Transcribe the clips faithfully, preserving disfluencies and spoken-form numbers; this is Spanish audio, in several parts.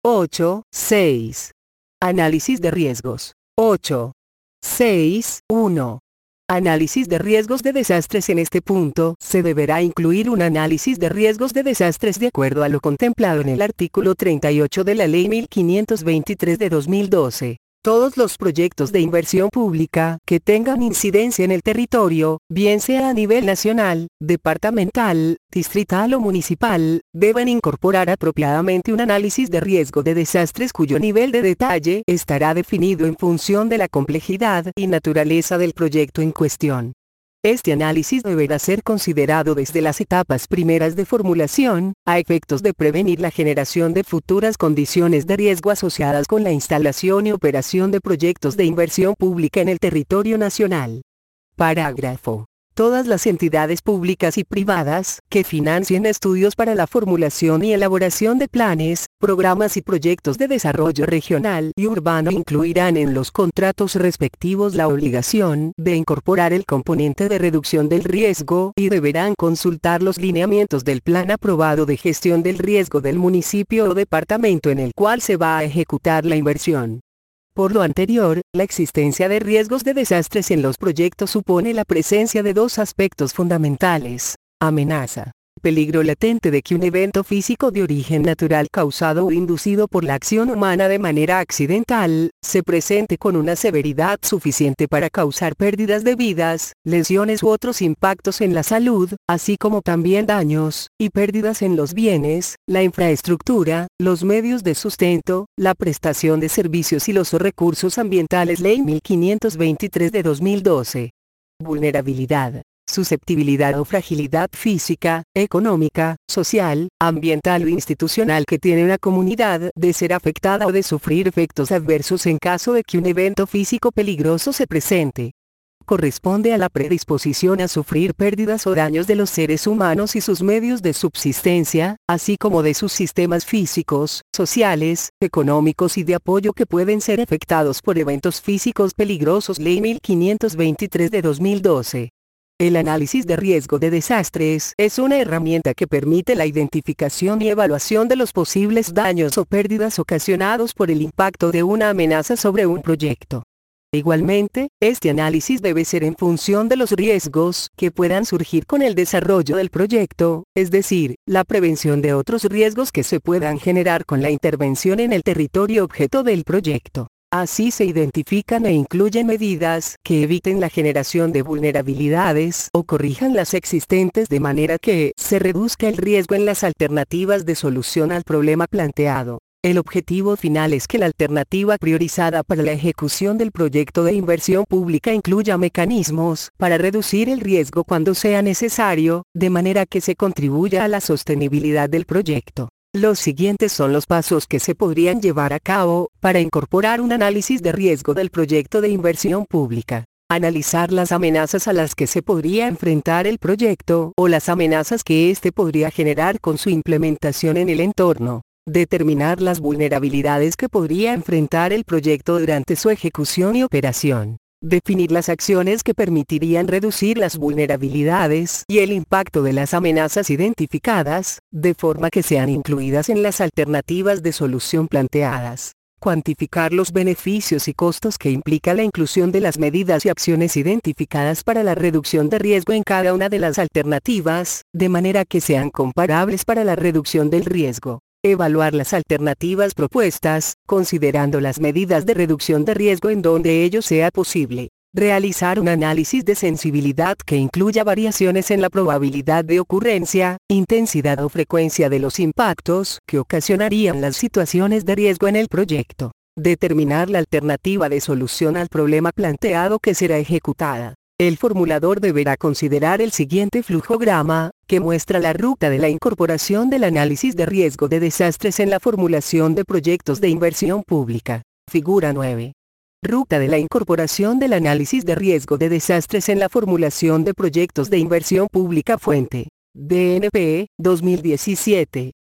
ocho, seis. Análisis de riesgos. ocho, seis, uno. Análisis de riesgos de desastres. En este punto, se deberá incluir un análisis de riesgos de desastres de acuerdo a lo contemplado en el artículo treinta y ocho de la Ley mil quinientos veintitrés de dos mil doce. Todos los proyectos de inversión pública que tengan incidencia en el territorio, bien sea a nivel nacional, departamental, distrital o municipal, deben incorporar apropiadamente un análisis de riesgo de desastres cuyo nivel de detalle estará definido en función de la complejidad y naturaleza del proyecto en cuestión. Este análisis deberá ser considerado desde las etapas primeras de formulación, a efectos de prevenir la generación de futuras condiciones de riesgo asociadas con la instalación y operación de proyectos de inversión pública en el territorio nacional. Parágrafo. Todas las entidades públicas y privadas que financien estudios para la formulación y elaboración de planes, programas y proyectos de desarrollo regional y urbano incluirán en los contratos respectivos la obligación de incorporar el componente de reducción del riesgo y deberán consultar los lineamientos del plan aprobado de gestión del riesgo del municipio o departamento en el cual se va a ejecutar la inversión. Por lo anterior, la existencia de riesgos de desastres en los proyectos supone la presencia de dos aspectos fundamentales: amenaza, peligro latente de que un evento físico de origen natural causado o inducido por la acción humana de manera accidental, se presente con una severidad suficiente para causar pérdidas de vidas, lesiones u otros impactos en la salud, así como también daños y pérdidas en los bienes, la infraestructura, los medios de sustento, la prestación de servicios y los recursos ambientales. Ley mil quinientos veintitrés de dos mil doce. Vulnerabilidad, susceptibilidad o fragilidad física, económica, social, ambiental o institucional que tiene una comunidad de ser afectada o de sufrir efectos adversos en caso de que un evento físico peligroso se presente. Corresponde a la predisposición a sufrir pérdidas o daños de los seres humanos y sus medios de subsistencia, así como de sus sistemas físicos, sociales, económicos y de apoyo que pueden ser afectados por eventos físicos peligrosos. Ley mil quinientos veintitrés de dos mil doce. El análisis de riesgo de desastres es una herramienta que permite la identificación y evaluación de los posibles daños o pérdidas ocasionados por el impacto de una amenaza sobre un proyecto. Igualmente, este análisis debe ser en función de los riesgos que puedan surgir con el desarrollo del proyecto, es decir, la prevención de otros riesgos que se puedan generar con la intervención en el territorio objeto del proyecto. Así se identifican e incluyen medidas que eviten la generación de vulnerabilidades o corrijan las existentes de manera que se reduzca el riesgo en las alternativas de solución al problema planteado. El objetivo final es que la alternativa priorizada para la ejecución del proyecto de inversión pública incluya mecanismos para reducir el riesgo cuando sea necesario, de manera que se contribuya a la sostenibilidad del proyecto. Los siguientes son los pasos que se podrían llevar a cabo para incorporar un análisis de riesgo del proyecto de inversión pública. Analizar las amenazas a las que se podría enfrentar el proyecto o las amenazas que éste podría generar con su implementación en el entorno. Determinar las vulnerabilidades que podría enfrentar el proyecto durante su ejecución y operación. Definir las acciones que permitirían reducir las vulnerabilidades y el impacto de las amenazas identificadas, de forma que sean incluidas en las alternativas de solución planteadas. Cuantificar los beneficios y costos que implica la inclusión de las medidas y acciones identificadas para la reducción de riesgo en cada una de las alternativas, de manera que sean comparables para la reducción del riesgo. Evaluar las alternativas propuestas, considerando las medidas de reducción de riesgo en donde ello sea posible. Realizar un análisis de sensibilidad que incluya variaciones en la probabilidad de ocurrencia, intensidad o frecuencia de los impactos que ocasionarían las situaciones de riesgo en el proyecto. Determinar la alternativa de solución al problema planteado que será ejecutada. El formulador deberá considerar el siguiente flujograma, que muestra la ruta de la incorporación del análisis de riesgo de desastres en la formulación de proyectos de inversión pública. Figura nueve. Ruta de la incorporación del análisis de riesgo de desastres en la formulación de proyectos de inversión pública. Fuente: D N P, dos mil diecisiete.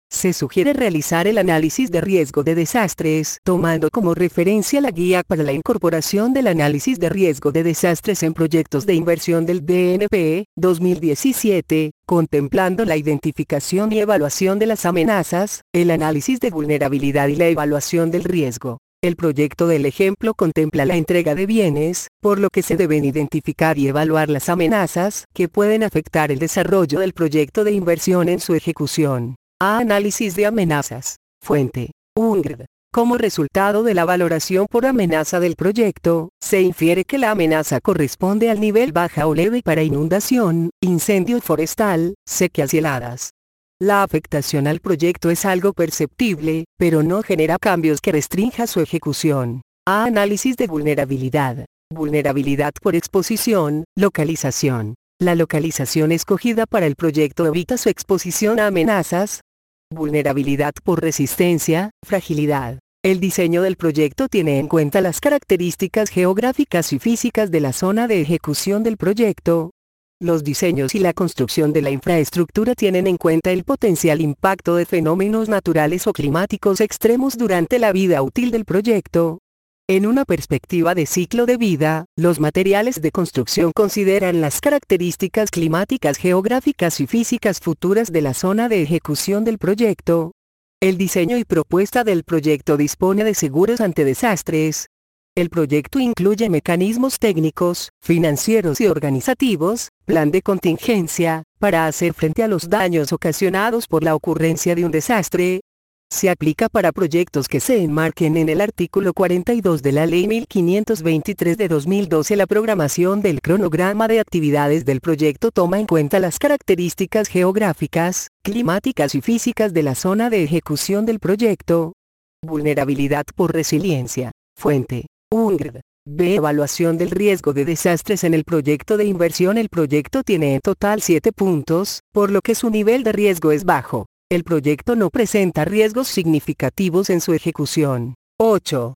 Se sugiere realizar el análisis de riesgo de desastres, tomando como referencia la guía para la incorporación del análisis de riesgo de desastres en proyectos de inversión del D N P, dos mil diecisiete, contemplando la identificación y evaluación de las amenazas, el análisis de vulnerabilidad y la evaluación del riesgo. El proyecto del ejemplo contempla la entrega de bienes, por lo que se deben identificar y evaluar las amenazas que pueden afectar el desarrollo del proyecto de inversión en su ejecución. A. Análisis de amenazas. Fuente: U N C R D. Como resultado de la valoración por amenaza del proyecto, se infiere que la amenaza corresponde al nivel baja o leve para inundación, incendio forestal, sequías y heladas. La afectación al proyecto es algo perceptible, pero no genera cambios que restrinja su ejecución. A. Análisis de vulnerabilidad. Vulnerabilidad por exposición, localización. La localización escogida para el proyecto evita su exposición a amenazas. Vulnerabilidad por resistencia, fragilidad. El diseño del proyecto tiene en cuenta las características geográficas y físicas de la zona de ejecución del proyecto. Los diseños y la construcción de la infraestructura tienen en cuenta el potencial impacto de fenómenos naturales o climáticos extremos durante la vida útil del proyecto. En una perspectiva de ciclo de vida, los materiales de construcción consideran las características climáticas, geográficas y físicas futuras de la zona de ejecución del proyecto. El diseño y propuesta del proyecto dispone de seguros ante desastres. El proyecto incluye mecanismos técnicos, financieros y organizativos, plan de contingencia, para hacer frente a los daños ocasionados por la ocurrencia de un desastre. Se aplica para proyectos que se enmarquen en el artículo cuarenta y dos de la Ley mil quinientos veintitrés de dos mil doce. La programación del cronograma de actividades del proyecto toma en cuenta las características geográficas, climáticas y físicas de la zona de ejecución del proyecto. Vulnerabilidad por resiliencia. Fuente: U N C R D. B. Evaluación del riesgo de desastres en el proyecto de inversión. El proyecto tiene en total siete puntos, por lo que su nivel de riesgo es bajo. El proyecto no presenta riesgos significativos en su ejecución. ocho.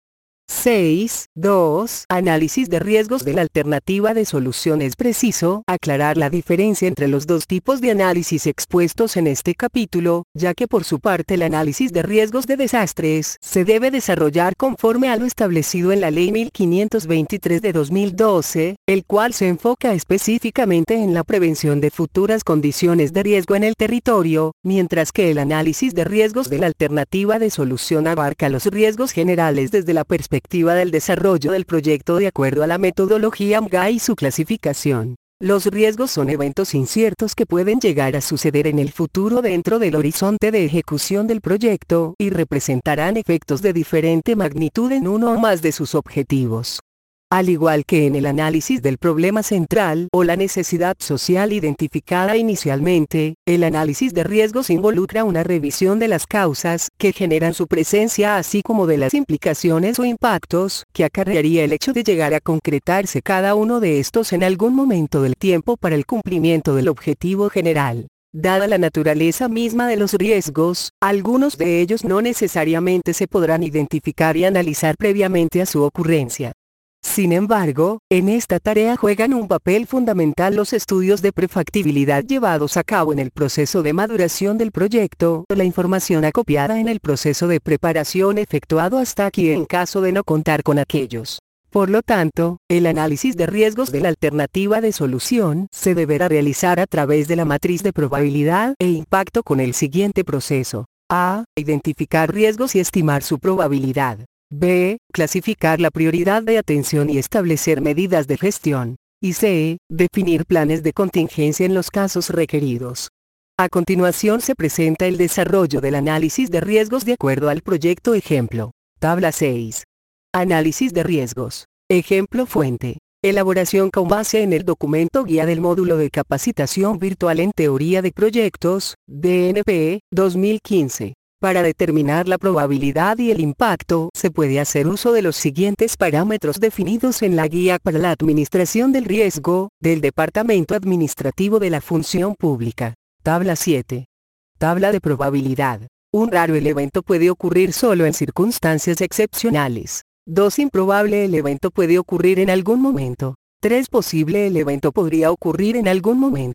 seis. dos. Análisis de riesgos de la alternativa de solución. Es preciso aclarar la diferencia entre los dos tipos de análisis expuestos en este capítulo, ya que por su parte el análisis de riesgos de desastres se debe desarrollar conforme a lo establecido en la Ley mil quinientos veintitrés de dos mil doce, el cual se enfoca específicamente en la prevención de futuras condiciones de riesgo en el territorio, mientras que el análisis de riesgos de la alternativa de solución abarca los riesgos generales desde la perspectiva del desarrollo del proyecto de acuerdo a la metodología M G A y su clasificación. Los riesgos son eventos inciertos que pueden llegar a suceder en el futuro dentro del horizonte de ejecución del proyecto y representarán efectos de diferente magnitud en uno o más de sus objetivos. Al igual que en el análisis del problema central o la necesidad social identificada inicialmente, el análisis de riesgos involucra una revisión de las causas que generan su presencia, así como de las implicaciones o impactos que acarrearía el hecho de llegar a concretarse cada uno de estos en algún momento del tiempo para el cumplimiento del objetivo general. Dada la naturaleza misma de los riesgos, algunos de ellos no necesariamente se podrán identificar y analizar previamente a su ocurrencia. Sin embargo, en esta tarea juegan un papel fundamental los estudios de prefactibilidad llevados a cabo en el proceso de maduración del proyecto, la información acopiada en el proceso de preparación efectuado hasta aquí en caso de no contar con aquellos. Por lo tanto, el análisis de riesgos de la alternativa de solución se deberá realizar a través de la matriz de probabilidad e impacto con el siguiente proceso. A. Identificar riesgos y estimar su probabilidad. B. Clasificar la prioridad de atención y establecer medidas de gestión. Y C. Definir planes de contingencia en los casos requeridos. A continuación se presenta el desarrollo del análisis de riesgos de acuerdo al proyecto ejemplo. Tabla seis. Análisis de riesgos. Ejemplo fuente. Elaboración con base en el documento guía del módulo de capacitación virtual en teoría de proyectos, D N P, dos mil quince. Para determinar la probabilidad y el impacto, se puede hacer uso de los siguientes parámetros definidos en la Guía para la Administración del Riesgo, del Departamento Administrativo de la Función Pública. Tabla siete. Tabla de probabilidad. Un raro el evento puede ocurrir solo en circunstancias excepcionales. dos Improbable el evento puede ocurrir en algún momento. tres Posible el evento podría ocurrir en algún momento.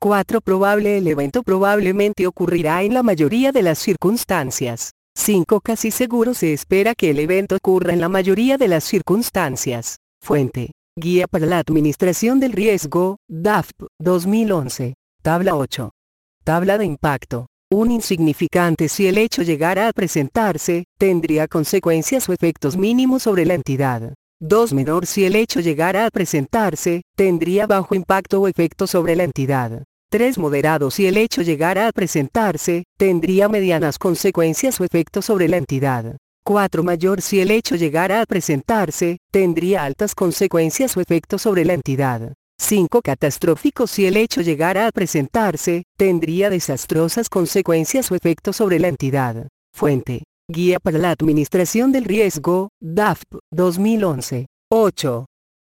cuatro Probable. El evento probablemente ocurrirá en la mayoría de las circunstancias. cinco Casi seguro. Se espera que el evento ocurra en la mayoría de las circunstancias. Fuente: Guía para la Administración del Riesgo, D A F P, dos mil once. Tabla ocho. Tabla de impacto. uno Insignificante. Si el hecho llegara a presentarse, tendría consecuencias o efectos mínimos sobre la entidad. dos Menor. Si el hecho llegara a presentarse, tendría bajo impacto o efecto sobre la entidad. tres Moderado. Si el hecho llegara a presentarse, tendría medianas consecuencias o efectos sobre la entidad. cuatro Mayor. Si el hecho llegara a presentarse, tendría altas consecuencias o efectos sobre la entidad. cinco Catastrófico. Si el hecho llegara a presentarse, tendría desastrosas consecuencias o efectos sobre la entidad. Fuente: Guía para la Administración del Riesgo, D A F P, dos mil once. ocho.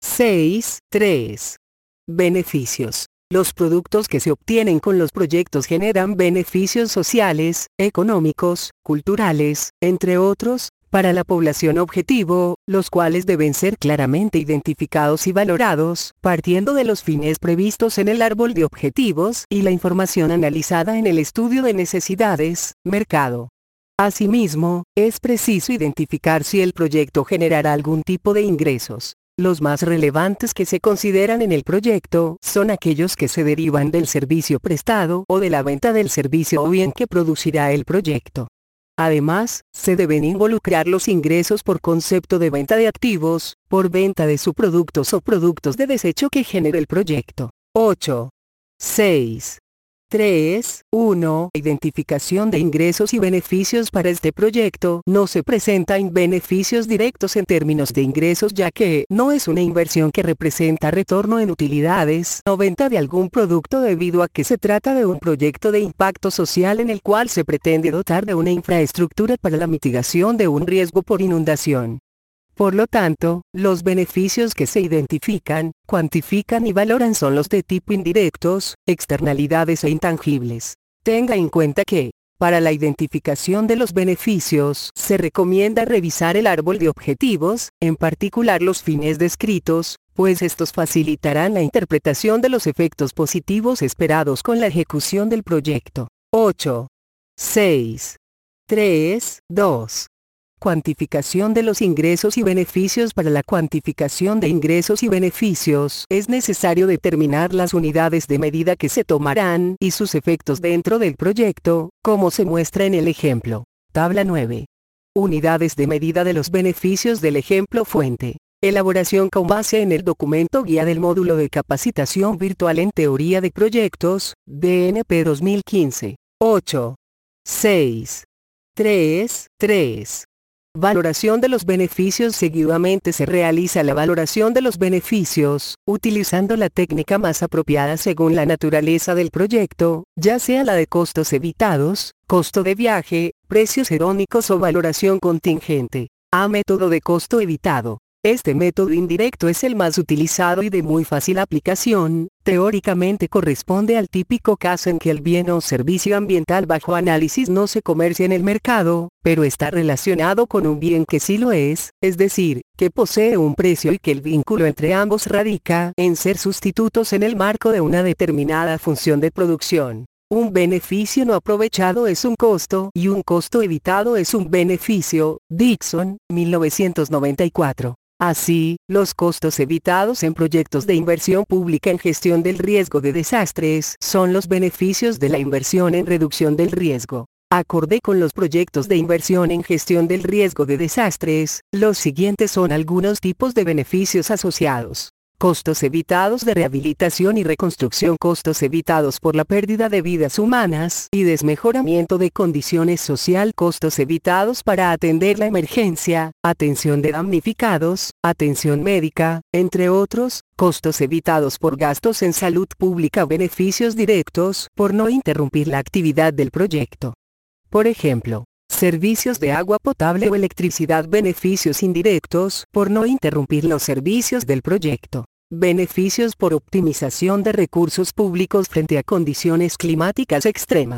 seis. tres. Beneficios. Los productos que se obtienen con los proyectos generan beneficios sociales, económicos, culturales, entre otros, para la población objetivo, los cuales deben ser claramente identificados y valorados, partiendo de los fines previstos en el árbol de objetivos y la información analizada en el estudio de necesidades, mercado. Asimismo, es preciso identificar si el proyecto generará algún tipo de ingresos. Los más relevantes que se consideran en el proyecto son aquellos que se derivan del servicio prestado o de la venta del servicio o bien que producirá el proyecto. Además, se deben involucrar los ingresos por concepto de venta de activos, por venta de subproductos o productos de desecho que genere el proyecto. ocho. seis. tres. uno. Identificación de ingresos y beneficios para este proyecto. No se presentan beneficios directos en términos de ingresos ya que no es una inversión que representa retorno en utilidades o venta de algún producto debido a que se trata de un proyecto de impacto social en el cual se pretende dotar de una infraestructura para la mitigación de un riesgo por inundación. Por lo tanto, los beneficios que se identifican, cuantifican y valoran son los de tipo indirectos, externalidades e intangibles. Tenga en cuenta que, para la identificación de los beneficios, se recomienda revisar el árbol de objetivos, en particular los fines descritos, pues estos facilitarán la interpretación de los efectos positivos esperados con la ejecución del proyecto. ocho. seis. tres. dos. Cuantificación de los ingresos y beneficios. Para la cuantificación de ingresos y beneficios es necesario determinar las unidades de medida que se tomarán y sus efectos dentro del proyecto, como se muestra en el ejemplo. Tabla nueve. Unidades de medida de los beneficios del ejemplo. Fuente: elaboración con base en el documento guía del módulo de capacitación virtual en teoría de proyectos, D N P dos mil quince. ocho. seis. tres. tres. Valoración de los beneficios. Seguidamente se realiza la valoración de los beneficios, utilizando la técnica más apropiada según la naturaleza del proyecto, ya sea la de costos evitados, costo de viaje, precios hedónicos o valoración contingente. A. Método de costo evitado. Este método indirecto es el más utilizado y de muy fácil aplicación. Teóricamente corresponde al típico caso en que el bien o servicio ambiental bajo análisis no se comercia en el mercado, pero está relacionado con un bien que sí lo es, es decir, que posee un precio y que el vínculo entre ambos radica en ser sustitutos en el marco de una determinada función de producción. Un beneficio no aprovechado es un costo y un costo evitado es un beneficio. Dixon, mil novecientos noventa y cuatro. Así, los costos evitados en proyectos de inversión pública en gestión del riesgo de desastres son los beneficios de la inversión en reducción del riesgo. Acorde con los proyectos de inversión en gestión del riesgo de desastres, los siguientes son algunos tipos de beneficios asociados. Costos evitados de rehabilitación y reconstrucción. Costos evitados por la pérdida de vidas humanas y desmejoramiento de condiciones social. Costos evitados para atender la emergencia, atención de damnificados, atención médica, entre otros. Costos evitados por gastos en salud pública. Beneficios directos por no interrumpir la actividad del proyecto. Por ejemplo, servicios de agua potable o electricidad. Beneficios indirectos por no interrumpir los servicios del proyecto. Beneficios por optimización de recursos públicos frente a condiciones climáticas extremas.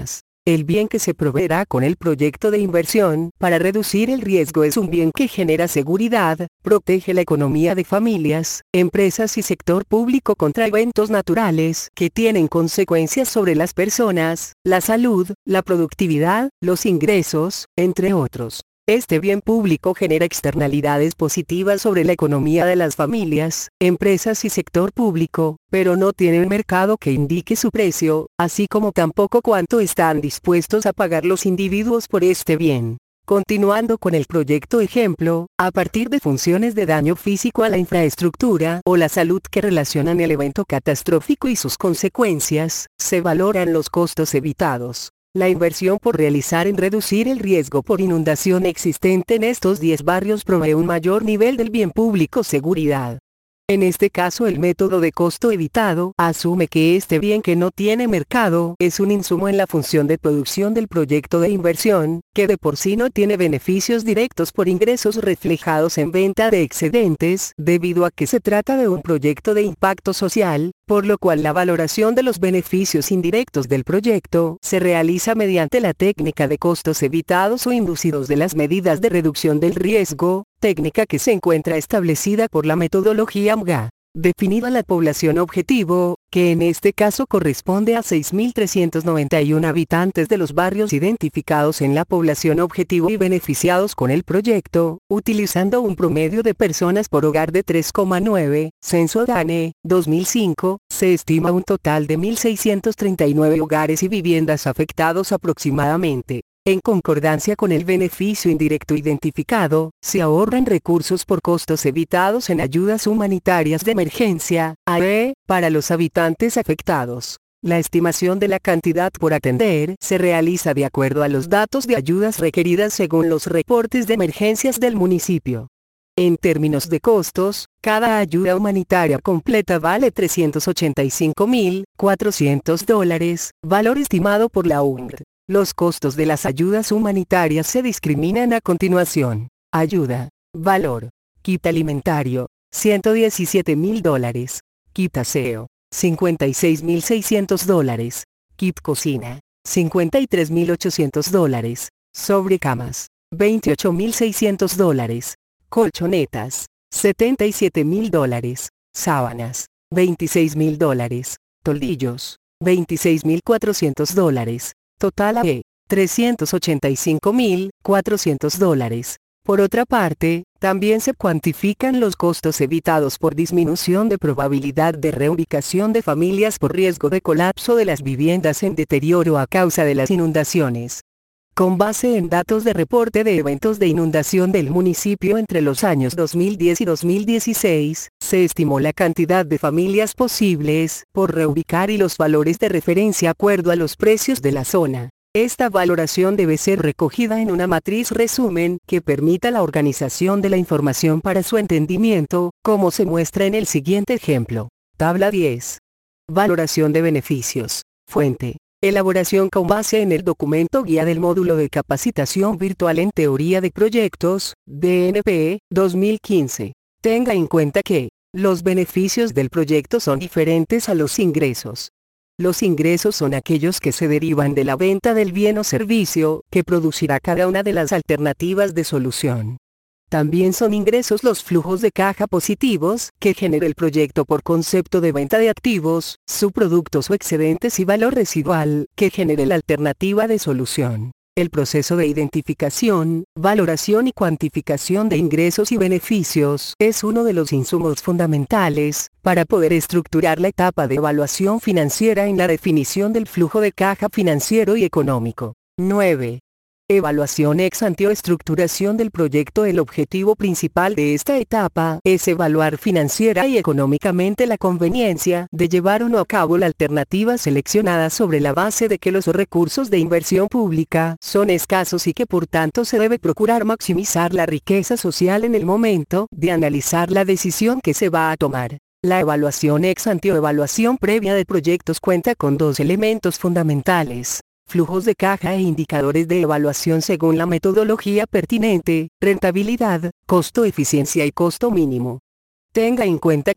El bien que se proveerá con el proyecto de inversión para reducir el riesgo es un bien que genera seguridad, protege la economía de familias, empresas y sector público contra eventos naturales que tienen consecuencias sobre las personas, la salud, la productividad, los ingresos, entre otros. Este bien público genera externalidades positivas sobre la economía de las familias, empresas y sector público, pero no tiene un mercado que indique su precio, así como tampoco cuánto están dispuestos a pagar los individuos por este bien. Continuando con el proyecto ejemplo, a partir de funciones de daño físico a la infraestructura o la salud que relacionan el evento catastrófico y sus consecuencias, se valoran los costos evitados. La inversión por realizar en reducir el riesgo por inundación existente en estos diez barrios provee un mayor nivel del bien público seguridad. En este caso el método de costo evitado asume que este bien que no tiene mercado es un insumo en la función de producción del proyecto de inversión, que de por sí no tiene beneficios directos por ingresos reflejados en venta de excedentes, debido a que se trata de un proyecto de impacto social, por lo cual la valoración de los beneficios indirectos del proyecto se realiza mediante la técnica de costos evitados o inducidos de las medidas de reducción del riesgo, técnica que se encuentra establecida por la metodología M G A. Definida la población objetivo, que en este caso corresponde a seis mil trescientos noventa y uno habitantes de los barrios identificados en la población objetivo y beneficiados con el proyecto, utilizando un promedio de personas por hogar de tres coma nueve, Censo DANE, dos mil cinco, se estima un total de mil seiscientos treinta y nueve hogares y viviendas afectados aproximadamente. En concordancia con el beneficio indirecto identificado, se ahorran recursos por costos evitados en ayudas humanitarias de emergencia, A E, para los habitantes afectados. La estimación de la cantidad por atender se realiza de acuerdo a los datos de ayudas requeridas según los reportes de emergencias del municipio. En términos de costos, cada ayuda humanitaria completa vale trescientos ochenta y cinco mil cuatrocientos dólares, valor estimado por la U N R D. Los costos de las ayudas humanitarias se discriminan a continuación. Ayuda. Valor. Kit alimentario. ciento diecisiete mil dólares. Kit aseo. cincuenta y seis mil seiscientos dólares. Kit cocina. cincuenta y tres mil ochocientos dólares. Sobrecamas. veintiocho mil seiscientos dólares. Colchonetas. setenta y siete mil dólares. Sábanas. veintiséis mil dólares. Toldillos. veintiséis mil cuatrocientos dólares. Total A E, trescientos ochenta y cinco mil cuatrocientos dólares. Por otra parte, también se cuantifican los costos evitados por disminución de probabilidad de reubicación de familias por riesgo de colapso de las viviendas en deterioro a causa de las inundaciones. Con base en datos de reporte de eventos de inundación del municipio entre los años dos mil diez y dos mil dieciséis, se estimó la cantidad de familias posibles por reubicar y los valores de referencia acuerdo a los precios de la zona. Esta valoración debe ser recogida en una matriz resumen que permita la organización de la información para su entendimiento, como se muestra en el siguiente ejemplo. Tabla diez. Valoración de beneficios. Fuente. Elaboración con base en el documento guía del módulo de capacitación virtual en teoría de proyectos, D N P, dos mil quince. Tenga en cuenta que, los beneficios del proyecto son diferentes a los ingresos. Los ingresos son aquellos que se derivan de la venta del bien o servicio que producirá cada una de las alternativas de solución. También son ingresos los flujos de caja positivos que genera el proyecto por concepto de venta de activos, subproductos o excedentes y valor residual que genere la alternativa de solución. El proceso de identificación, valoración y cuantificación de ingresos y beneficios es uno de los insumos fundamentales para poder estructurar la etapa de evaluación financiera en la definición del flujo de caja financiero y económico. nueve. Evaluación ex ante o estructuración del proyecto. El objetivo principal de esta etapa es evaluar financiera y económicamente la conveniencia de llevar o no a cabo la alternativa seleccionada sobre la base de que los recursos de inversión pública son escasos y que por tanto se debe procurar maximizar la riqueza social en el momento de analizar la decisión que se va a tomar. La evaluación ex ante o evaluación previa de proyectos cuenta con dos elementos fundamentales: flujos de caja e indicadores de evaluación según la metodología pertinente, rentabilidad, costo eficiencia y costo mínimo. Tenga en cuenta que,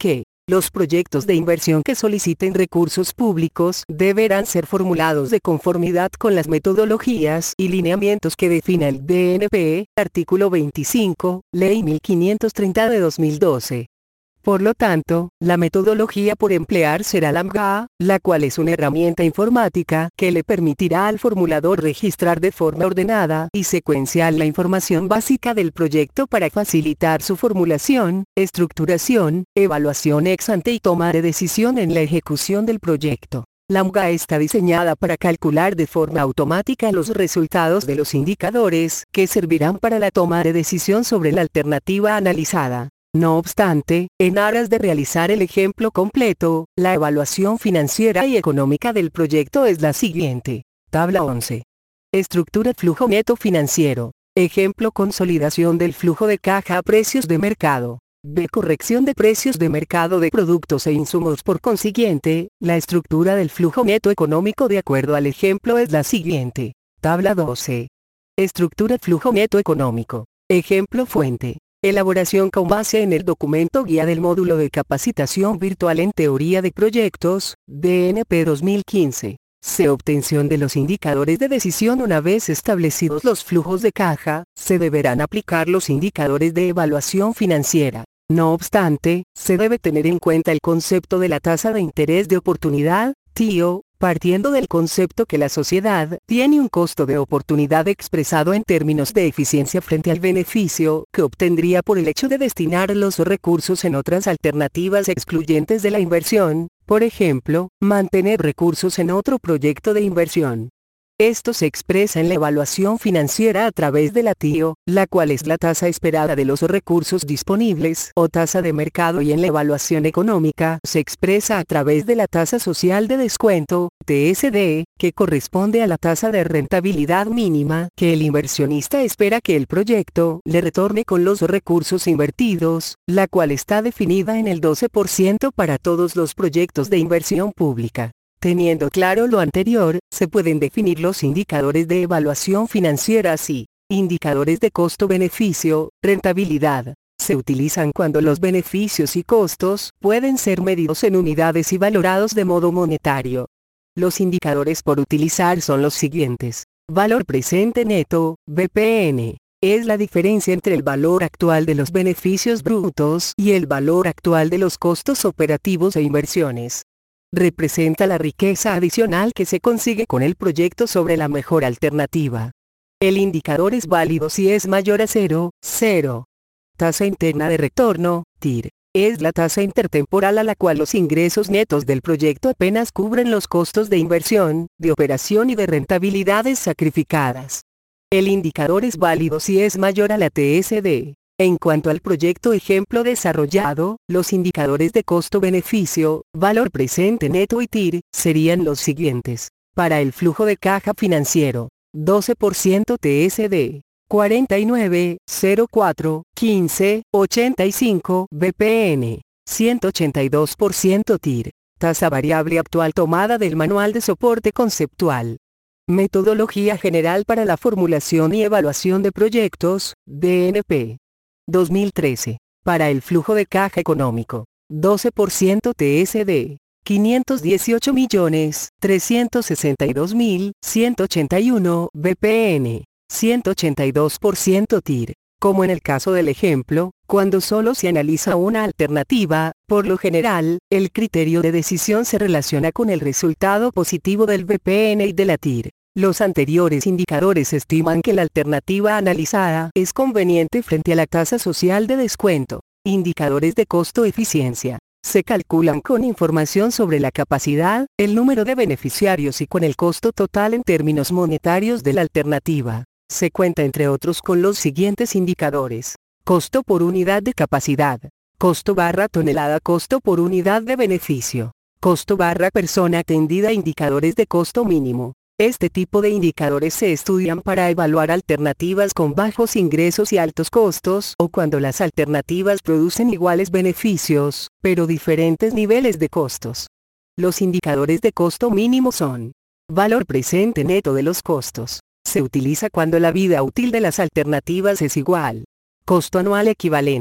Los proyectos de inversión que soliciten recursos públicos deberán ser formulados de conformidad con las metodologías y lineamientos que defina el D N P, artículo veinticinco, Ley mil quinientos treinta de dos mil doce. Por lo tanto, la metodología por emplear será la M G A, la cual es una herramienta informática que le permitirá al formulador registrar de forma ordenada y secuencial la información básica del proyecto para facilitar su formulación, estructuración, evaluación ex ante y toma de decisión en la ejecución del proyecto. La M G A está diseñada para calcular de forma automática los resultados de los indicadores que servirán para la toma de decisión sobre la alternativa analizada. No obstante, en aras de realizar el ejemplo completo, la evaluación financiera y económica del proyecto es la siguiente. Tabla once. Estructura flujo neto financiero. Ejemplo: consolidación del flujo de caja a precios de mercado. B. Corrección de precios de mercado de productos e insumos. Por consiguiente, la estructura del flujo neto económico de acuerdo al ejemplo es la siguiente. Tabla doce. Estructura flujo neto económico. Ejemplo: fuente. Elaboración con base en el documento guía del módulo de capacitación virtual en teoría de proyectos, D N P dos mil quince. C. Obtención de los indicadores de decisión. Una vez establecidos los flujos de caja, se deberán aplicar los indicadores de evaluación financiera. No obstante, se debe tener en cuenta el concepto de la tasa de interés de oportunidad, T I O, partiendo del concepto que la sociedad tiene un costo de oportunidad expresado en términos de eficiencia frente al beneficio que obtendría por el hecho de destinar los recursos en otras alternativas excluyentes de la inversión, por ejemplo, mantener recursos en otro proyecto de inversión. Esto se expresa en la evaluación financiera a través de la T I O, la cual es la tasa esperada de los recursos disponibles o tasa de mercado, y en la evaluación económica se expresa a través de la tasa social de descuento, T S D, que corresponde a la tasa de rentabilidad mínima que el inversionista espera que el proyecto le retorne con los recursos invertidos, la cual está definida en el doce por ciento para todos los proyectos de inversión pública. Teniendo claro lo anterior, se pueden definir los indicadores de evaluación financiera así. Indicadores de costo-beneficio, rentabilidad. Se utilizan cuando los beneficios y costos pueden ser medidos en unidades y valorados de modo monetario. Los indicadores por utilizar son los siguientes. Valor presente neto, V P N. Es la diferencia entre el valor actual de los beneficios brutos y el valor actual de los costos operativos e inversiones. Representa la riqueza adicional que se consigue con el proyecto sobre la mejor alternativa. El indicador es válido si es mayor a cero, cero. Tasa interna de retorno, T I R. Es la tasa intertemporal a la cual los ingresos netos del proyecto apenas cubren los costos de inversión, de operación y de rentabilidades sacrificadas. El indicador es válido si es mayor a la T S D. En cuanto al proyecto ejemplo desarrollado, los indicadores de costo-beneficio, valor presente neto y T I R, serían los siguientes. Para el flujo de caja financiero, doce por ciento T S D, cuarenta y nueve, cero cuatro, quince, ochenta y cinco V P N, ciento ochenta y dos por ciento T I R, tasa variable actual tomada del Manual de Soporte Conceptual. Metodología general para la formulación y evaluación de proyectos, D N P. dos mil trece. Para el flujo de caja económico, doce por ciento T S D, quinientos dieciocho millones, trescientos sesenta y dos mil, ciento ochenta y uno V P N, ciento ochenta y dos por ciento T I R. Como en el caso del ejemplo, cuando solo se analiza una alternativa, por lo general, el criterio de decisión se relaciona con el resultado positivo del V P N y de la T I R. Los anteriores indicadores estiman que la alternativa analizada es conveniente frente a la tasa social de descuento. Indicadores de costo-eficiencia. Se calculan con información sobre la capacidad, el número de beneficiarios y con el costo total en términos monetarios de la alternativa. Se cuenta entre otros con los siguientes indicadores. Costo por unidad de capacidad. Costo barra tonelada. Costo por unidad de beneficio. Costo barra persona atendida. Indicadores de costo mínimo. Este tipo de indicadores se estudian para evaluar alternativas con bajos ingresos y altos costos, o cuando las alternativas producen iguales beneficios, pero diferentes niveles de costos. Los indicadores de costo mínimo son: valor presente neto de los costos. Se utiliza cuando la vida útil de las alternativas es igual. Costo anual equivalente.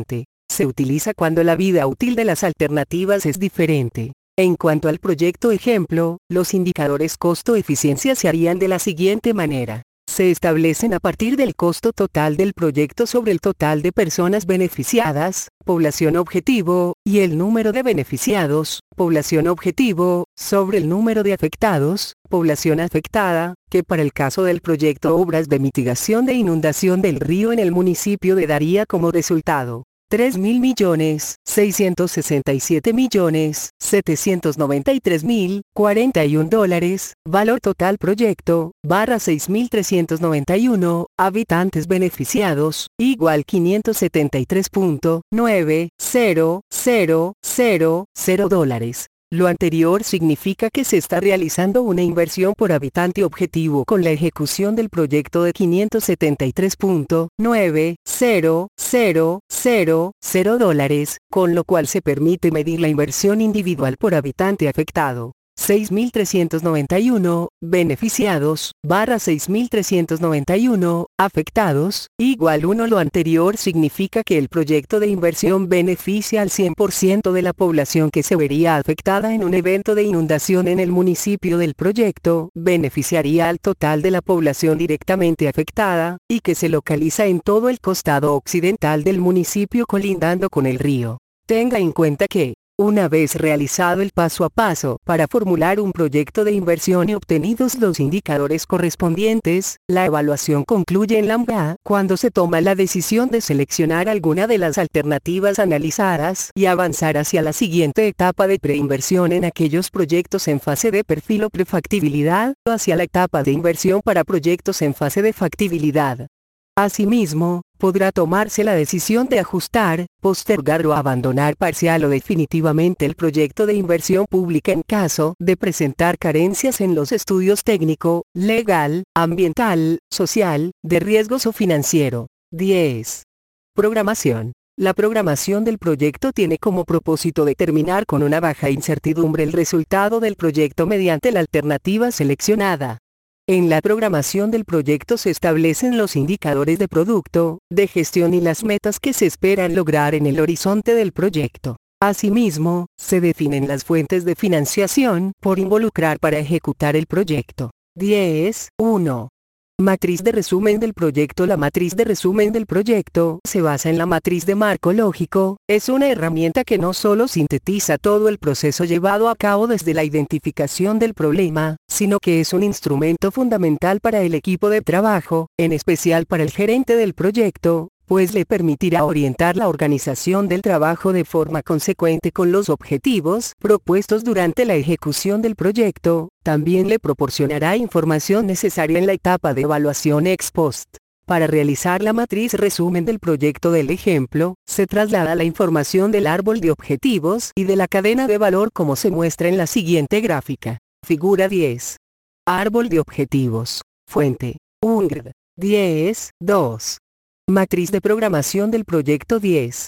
Se utiliza cuando la vida útil de las alternativas es diferente. En cuanto al proyecto ejemplo, los indicadores costo-eficiencia se harían de la siguiente manera. Se establecen a partir del costo total del proyecto sobre el total de personas beneficiadas, población objetivo, y el número de beneficiados, población objetivo, sobre el número de afectados, población afectada, que para el caso del proyecto Obras de Mitigación de Inundación del Río en el municipio de daría como resultado tres mil millones, seiscientos sesenta y siete millones, setecientos noventa y tres mil, cuarenta y un dólares, valor total proyecto, barra seis mil trescientos noventa y uno, habitantes beneficiados, igual quinientos setenta y tres punto nueve cero cero cero cero dólares. Lo anterior significa que se está realizando una inversión por habitante objetivo con la ejecución del proyecto de quinientos setenta y tres punto nueve cero cero cero cero dólares, con lo cual se permite medir la inversión individual por habitante afectado. seis mil trescientos noventa y uno, beneficiados, barra seis mil trescientos noventa y uno, afectados, igual uno. Lo anterior significa que el proyecto de inversión beneficia al cien por ciento de la población que se vería afectada en un evento de inundación en el municipio del proyecto, beneficiaría al total de la población directamente afectada, y que se localiza en todo el costado occidental del municipio colindando con el río. Tenga en cuenta que, una vez realizado el paso a paso para formular un proyecto de inversión y obtenidos los indicadores correspondientes, la evaluación concluye en la M G A cuando se toma la decisión de seleccionar alguna de las alternativas analizadas y avanzar hacia la siguiente etapa de preinversión en aquellos proyectos en fase de perfil o prefactibilidad, o hacia la etapa de inversión para proyectos en fase de factibilidad. Asimismo, podrá tomarse la decisión de ajustar, postergar o abandonar parcial o definitivamente el proyecto de inversión pública en caso de presentar carencias en los estudios técnico, legal, ambiental, social, de riesgos o financiero. diez. Programación. La programación del proyecto tiene como propósito determinar con una baja incertidumbre el resultado del proyecto mediante la alternativa seleccionada. En la programación del proyecto se establecen los indicadores de producto, de gestión y las metas que se esperan lograr en el horizonte del proyecto. Asimismo, se definen las fuentes de financiación por involucrar para ejecutar el proyecto. diez. uno. Matriz de resumen del proyecto. La matriz de resumen del proyecto se basa en la matriz de marco lógico. Es una herramienta que no solo sintetiza todo el proceso llevado a cabo desde la identificación del problema, sino que es un instrumento fundamental para el equipo de trabajo, en especial para el gerente del proyecto, pues le permitirá orientar la organización del trabajo de forma consecuente con los objetivos propuestos durante la ejecución del proyecto. También le proporcionará información necesaria en la etapa de evaluación ex post. Para realizar la matriz resumen del proyecto del ejemplo, se traslada la información del árbol de objetivos y de la cadena de valor como se muestra en la siguiente gráfica. Figura diez. Árbol de objetivos. Fuente. U N G R. diez, dos. Matriz de programación del proyecto diez.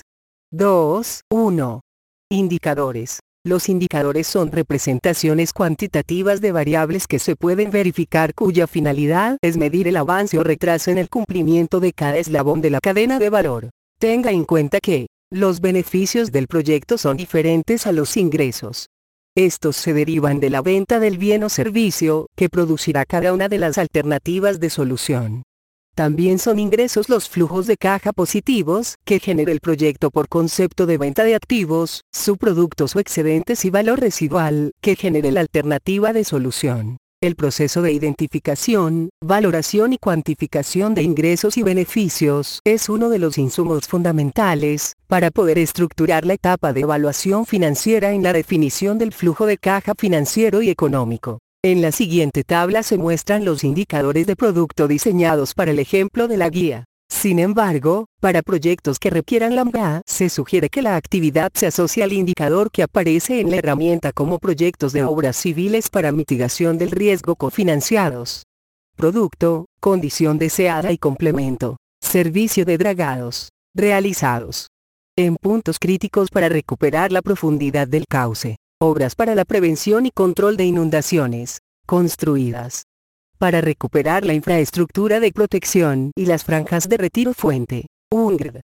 dos, uno. Indicadores. Los indicadores son representaciones cuantitativas de variables que se pueden verificar cuya finalidad es medir el avance o retraso en el cumplimiento de cada eslabón de la cadena de valor. Tenga en cuenta que, los beneficios del proyecto son diferentes a los ingresos. Estos se derivan de la venta del bien o servicio que producirá cada una de las alternativas de solución. También son ingresos los flujos de caja positivos que genera el proyecto por concepto de venta de activos, subproductos o excedentes y valor residual que genere la alternativa de solución. El proceso de identificación, valoración y cuantificación de ingresos y beneficios es uno de los insumos fundamentales para poder estructurar la etapa de evaluación financiera en la definición del flujo de caja financiero y económico. En la siguiente tabla se muestran los indicadores de producto diseñados para el ejemplo de la guía. Sin embargo, para proyectos que requieran la M G A, se sugiere que la actividad se asocie al indicador que aparece en la herramienta como proyectos de obras civiles para mitigación del riesgo cofinanciados. Producto, condición deseada y complemento. Servicio de dragados. Realizados. En puntos críticos para recuperar la profundidad del cauce. Obras para la prevención y control de inundaciones, construidas. Para recuperar la infraestructura de protección y las franjas de retiro fuente, U N G R.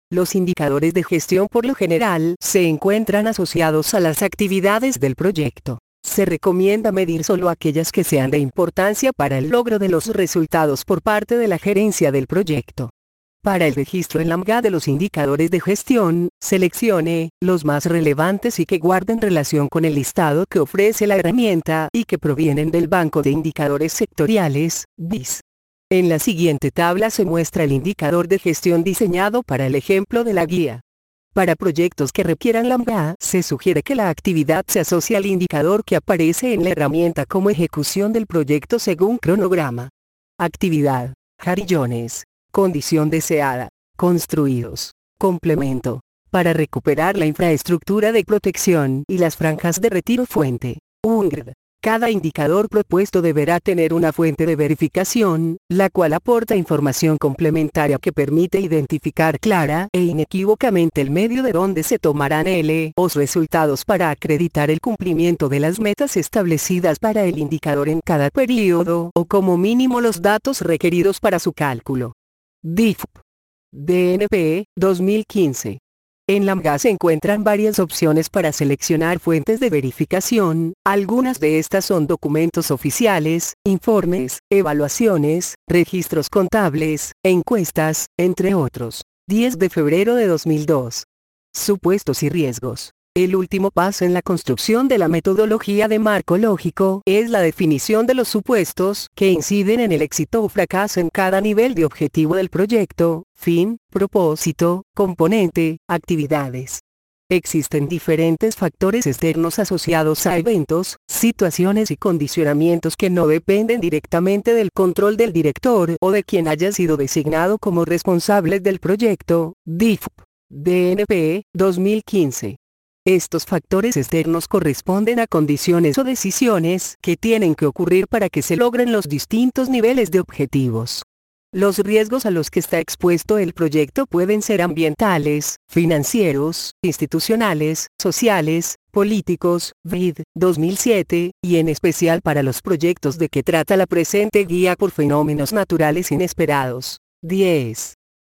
Los indicadores de gestión por lo general se encuentran asociados a las actividades del proyecto. Se recomienda medir solo aquellas que sean de importancia para el logro de los resultados por parte de la gerencia del proyecto. Para el registro en LAMGA de los indicadores de gestión, seleccione los más relevantes y que guarden relación con el listado que ofrece la herramienta y que provienen del Banco de Indicadores Sectoriales, B I S. En la siguiente tabla se muestra el indicador de gestión diseñado para el ejemplo de la guía. Para proyectos que requieran LAMGA, se sugiere que la actividad se asocie al indicador que aparece en la herramienta como ejecución del proyecto según cronograma. Actividad, jarillones, condición deseada, construidos, complemento, para recuperar la infraestructura de protección y las franjas de retiro fuente, U N G R D. Cada indicador propuesto deberá tener una fuente de verificación, la cual aporta información complementaria que permite identificar clara e inequívocamente el medio de donde se tomarán los resultados para acreditar el cumplimiento de las metas establecidas para el indicador en cada periodo o como mínimo los datos requeridos para su cálculo. D I F P. D N P, dos mil quince. En LAMGA se encuentran varias opciones para seleccionar fuentes de verificación, algunas de estas son documentos oficiales, informes, evaluaciones, registros contables, encuestas, entre otros. diez de febrero de dos mil dos. Supuestos y riesgos. El último paso en la construcción de la metodología de marco lógico es la definición de los supuestos que inciden en el éxito o fracaso en cada nivel de objetivo del proyecto, fin, propósito, componente, actividades. Existen diferentes factores externos asociados a eventos, situaciones y condicionamientos que no dependen directamente del control del director o de quien haya sido designado como responsable del proyecto. D I F P. D N P, dos mil quince. Estos factores externos corresponden a condiciones o decisiones que tienen que ocurrir para que se logren los distintos niveles de objetivos. Los riesgos a los que está expuesto el proyecto pueden ser ambientales, financieros, institucionales, sociales, políticos, V I D, dos mil siete, y en especial para los proyectos de que trata la presente guía por fenómenos naturales inesperados. diez.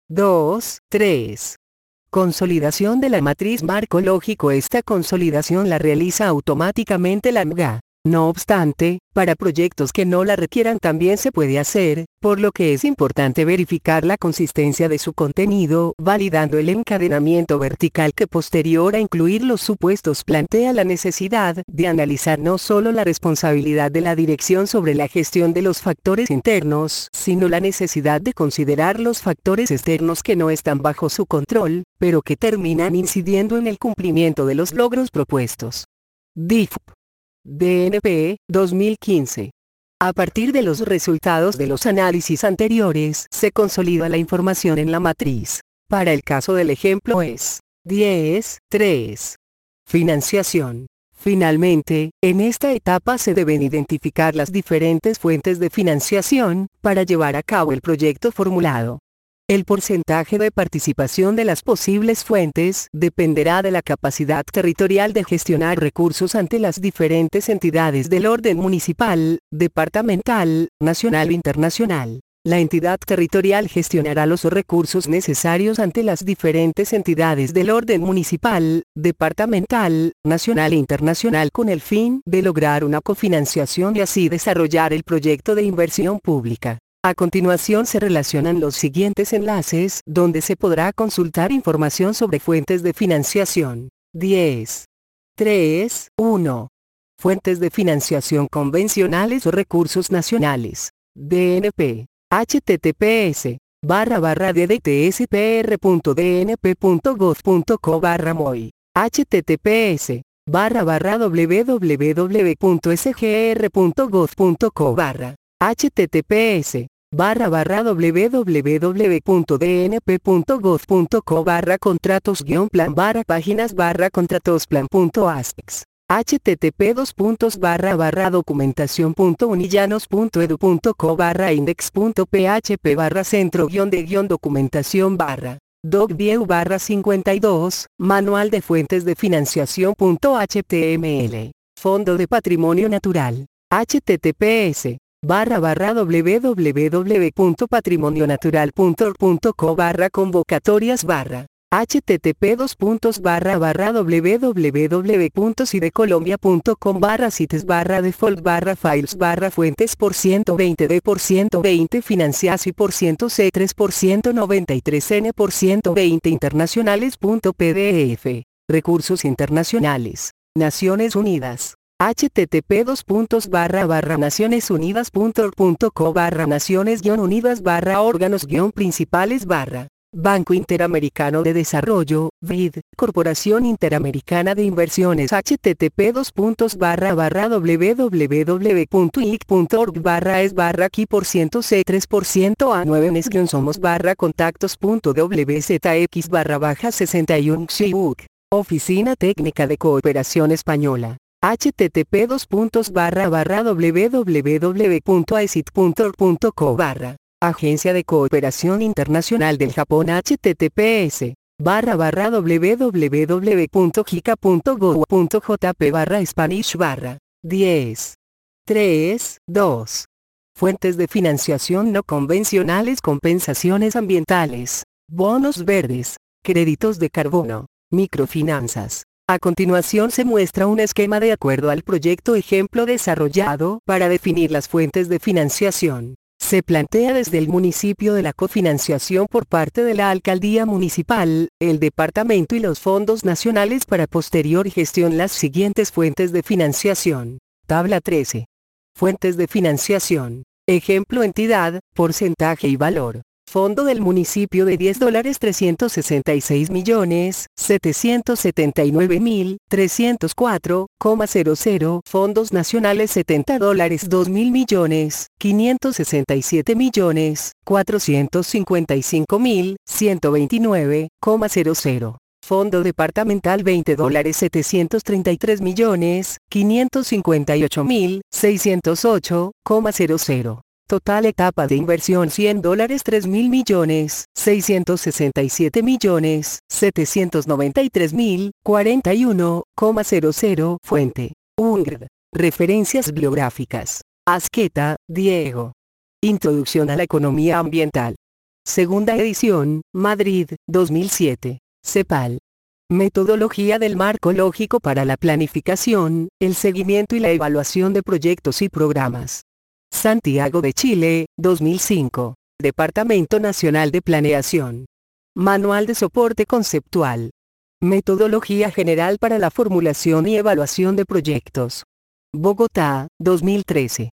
dos, tres. Consolidación de la matriz marco lógico. Esta consolidación la realiza automáticamente LAMGA. No obstante, para proyectos que no la requieran también se puede hacer, por lo que es importante verificar la consistencia de su contenido, validando el encadenamiento vertical que posterior a incluir los supuestos plantea la necesidad de analizar no solo la responsabilidad de la dirección sobre la gestión de los factores internos, sino la necesidad de considerar los factores externos que no están bajo su control, pero que terminan incidiendo en el cumplimiento de los logros propuestos. D I F P. D N P, dos mil quince. A partir de los resultados de los análisis anteriores, se consolida la información en la matriz. Para el caso del ejemplo es diez, tres. Financiación. Finalmente, en esta etapa se deben identificar las diferentes fuentes de financiación para llevar a cabo el proyecto formulado. El porcentaje de participación de las posibles fuentes dependerá de la capacidad territorial de gestionar recursos ante las diferentes entidades del orden municipal, departamental, nacional o internacional. La entidad territorial gestionará los recursos necesarios ante las diferentes entidades del orden municipal, departamental, nacional e internacional con el fin de lograr una cofinanciación y así desarrollar el proyecto de inversión pública. A continuación se relacionan los siguientes enlaces donde se podrá consultar información sobre fuentes de financiación. diez. tres. uno. Fuentes de financiación convencionales o recursos nacionales. D N P. https barra barra ddtspr.dnp.gov.co barra moy. https barra barra www.sgr.gov.co barra. https barra barra www.dnp.gov.co barra contratos guión plan barra páginas barra contratosplan.aspex. http dos puntos barra barra documentación.unillanos.edu.co barra index.php barra centro guión de guión documentación barra docview barra cincuenta y dos, manual de fuentes de financiación.html. Fondo de Patrimonio Natural. https barra barra www.patrimonionatural.org.co barra convocatorias barra http dos puntos barra barra www.sidecolombia.com barra sites barra default barra files barra fuentes por ciento veinte d por ciento veinte financiasi por ciento c tres por ciento noventa y tres n por ciento veinte internacionales.pdf. Recursos internacionales. Naciones Unidas. http dos puntos barra barra nacionesunidas.org.co barra naciones unidas barra órganos principales barra Banco Interamericano de Desarrollo, B I D, Corporación Interamericana de Inversiones http dos puntos barra barra www.ic.org barra es barra aquí por ciento c tres por ciento a nueve nes somos barra contactos.wzx barra baja sesenta y uno xiuc, Oficina Técnica de Cooperación Española. http dos puntos barra barra www.aecit.org.co barra Agencia de Cooperación Internacional del Japón https barra barra www.jica.go.jp barra Spanish barra diez tres dos Fuentes de financiación no convencionales, compensaciones ambientales, bonos verdes, créditos de carbono, microfinanzas. A continuación se muestra un esquema de acuerdo al proyecto ejemplo desarrollado para definir las fuentes de financiación. Se plantea desde el municipio de la cofinanciación por parte de la alcaldía municipal, el departamento y los fondos nacionales para posterior gestión las siguientes fuentes de financiación. Tabla trece. Fuentes de financiación. Ejemplo entidad, porcentaje y valor. Fondo del municipio de diez dólares trescientos sesenta y seis millones, setecientos setenta y nueve mil, trescientos cuatro coma cero cero. Fondos nacionales setenta dólares dos mil millones, quinientos sesenta y siete millones, cuatrocientos cincuenta y cinco mil, ciento veintinueve coma cero cero. Fondo departamental veinte dólares setecientos treinta y tres millones, quinientos cincuenta y ocho mil, seiscientos ocho coma cero cero. Total etapa de inversión cien dólares tres mil millones, seiscientos sesenta y siete millones, setecientos noventa y tres mil, cuarenta y uno coma cero cero. Fuente. U N G R D. Referencias bibliográficas. Asqueta, Diego. Introducción a la economía ambiental. Segunda edición, Madrid, dos mil siete. CEPAL. Metodología del marco lógico para la planificación, el seguimiento y la evaluación de proyectos y programas. Santiago de Chile, dos mil cinco. Departamento Nacional de Planeación. Manual de soporte conceptual. Metodología general para la formulación y evaluación de proyectos. Bogotá, dos mil trece.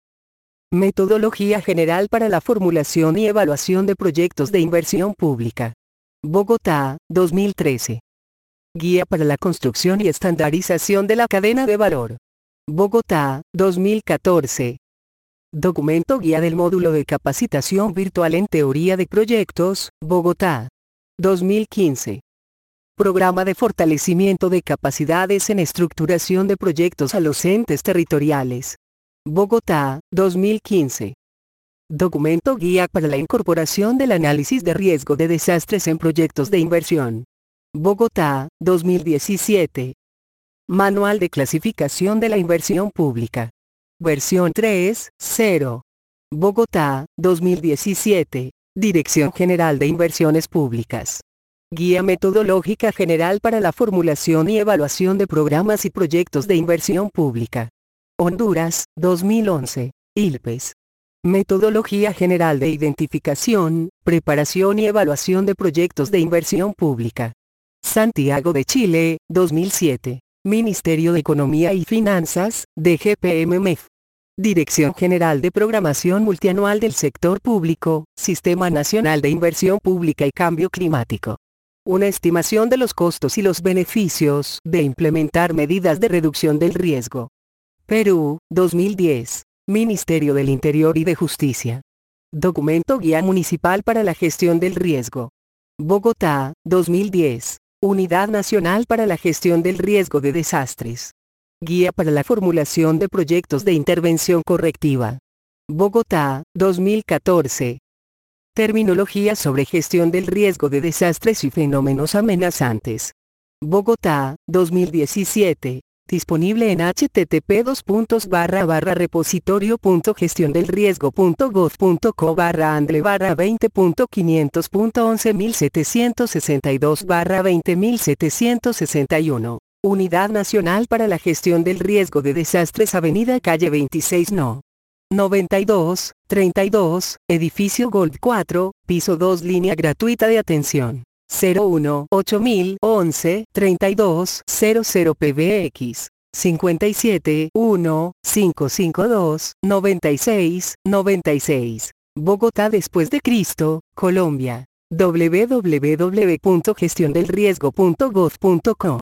Metodología general para la formulación y evaluación de proyectos de inversión pública. Bogotá, dos mil trece. Guía para la construcción y estandarización de la cadena de valor. Bogotá, dos mil catorce. Documento Guía del Módulo de Capacitación Virtual en Teoría de Proyectos, Bogotá. dos mil quince. Programa de Fortalecimiento de Capacidades en Estructuración de Proyectos a los Entes Territoriales. Bogotá, dos mil quince. Documento Guía para la Incorporación del Análisis de Riesgo de Desastres en Proyectos de Inversión. Bogotá, dos mil diecisiete. Manual de Clasificación de la Inversión Pública. Versión tres punto cero. Bogotá, dos mil diecisiete. Dirección General de Inversiones Públicas. Guía Metodológica General para la Formulación y Evaluación de Programas y Proyectos de Inversión Pública. Honduras, dos mil once. ILPES. Metodología General de Identificación, Preparación y Evaluación de Proyectos de Inversión Pública. Santiago de Chile, dos mil siete. Ministerio de Economía y Finanzas, D G P M M E F. Dirección General de Programación Multianual del Sector Público, Sistema Nacional de Inversión Pública y Cambio Climático. Una estimación de los costos y los beneficios de implementar medidas de reducción del riesgo. Perú, dos mil diez. Ministerio del Interior y de Justicia. Documento Guía Municipal para la Gestión del Riesgo. Bogotá, dos mil diez. Unidad Nacional para la Gestión del Riesgo de Desastres. Guía para la Formulación de Proyectos de Intervención Correctiva. Bogotá, dos mil catorce. Terminología sobre gestión del riesgo de desastres y fenómenos amenazantes. Bogotá, dos mil diecisiete. Disponible en http dos puntos barra barra repositorio punto gestión del riesgo punto gov punto co barra andle barra veinte punto quinientos punto once mil setecientos sesenta y dos barra veinte mil setecientos sesenta y uno. Unidad Nacional para la Gestión del Riesgo de Desastres, Avenida Calle veintiséis No. noventa y dos, treinta y dos, Edificio Gold cuatro, Piso dos, Línea gratuita de atención. cero uno ocho mil once treinta y dos cero cero P B X cincuenta y siete uno cinco cinco dos noventa y seis noventa y seis. Bogotá después de Cristo, Colombia. w w w punto gestión del riesgo punto gov punto co